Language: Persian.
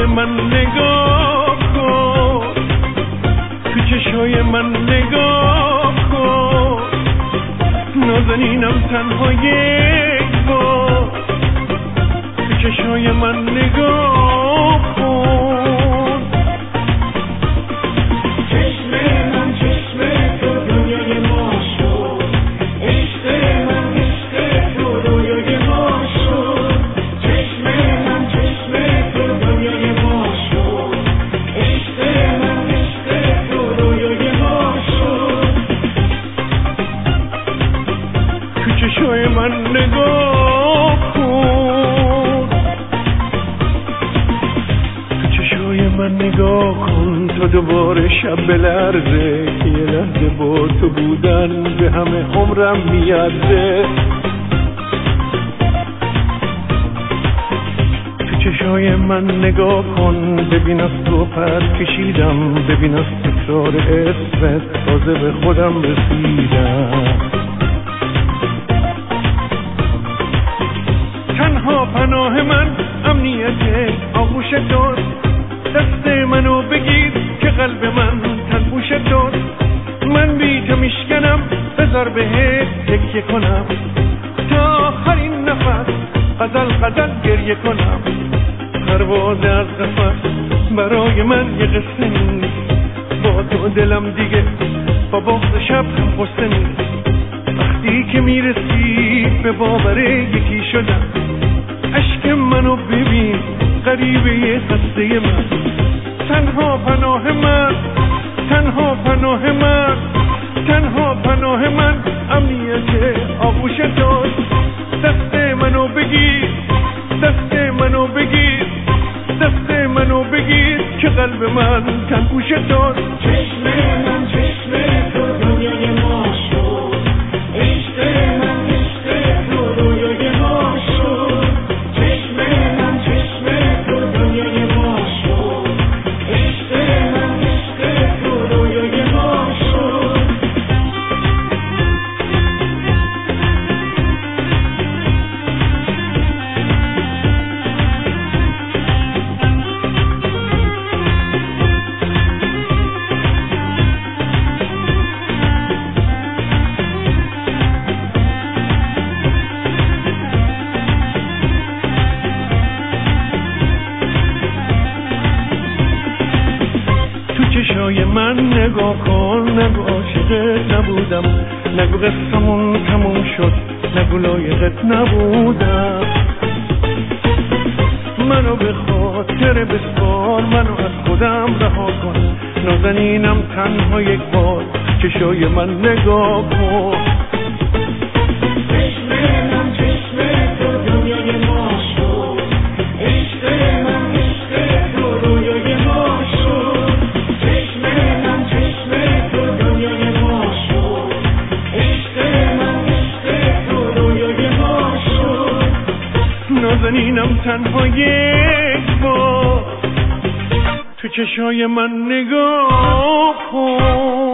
من نگاه کن، تو چشای من نگاه کن، نازنینم تنها یک بار، تو چشای من نگاه کن. چشم من چشم تو دنیای ما شد، عشق من عشق تو رویای ما شد. چشم من چشم تو دنیای ما شد، عشق من عشق تو رویای ما شد. تو چشای من نگاه کن، تو چشای من نگاه کن تا دوباره شب بلرزه، یه لحظه با تو بودن به همه عمرم میارزه. تو چشای من نگاه کن، ببین از تو پر کشیدم، ببین از تکرار اسمت تازه به خودم رسیدم. تنها پناه من امنیت آغوش توست، دست منو بگیر که قلب من تنبوش توست. من بی تو میشکنم، بذار بهت تکیه کنم، تا آخرین نفس غزل غزل گریه کنم. پرواز از قفس برای من یه قصه نیست، با تو دلم دیگه با بغض شب هم قصه نیست. وقتی که میرسی به باور یکی شدم، عشق منو ببین غریبه خسته من. تنها پناه من، تنها پناه من، تنها پناه من امنیت آغوش توست. دست منو بگیر، دست منو بگیر، دست منو بگیر که قلب من تنگوش توست. چشم من چشم تو دنیای ما شد، عشق من عشق تو رویای ما شد. چشم من چشم تو دنیای ما شد، عشق من عشق تو رویای ما شد. چشای من نگاه کن، نگو عاشقت نبودم، نگو قصه‌مون تموم شد، نگو لایقت نبودم. منو به خاطر بسپار، منو از خودم رها کن، نازنینم تنها یک بار، چشای من نگاه کن. چشم من چشم تو دنیای ما شد، عشق من عشق تو رویای ما شد. چشم من چشم تو دنیای ما شد، عشق من عشق تو رویای ما شد. نازنینم تنها یک بار، تو چشای من نگاه کن.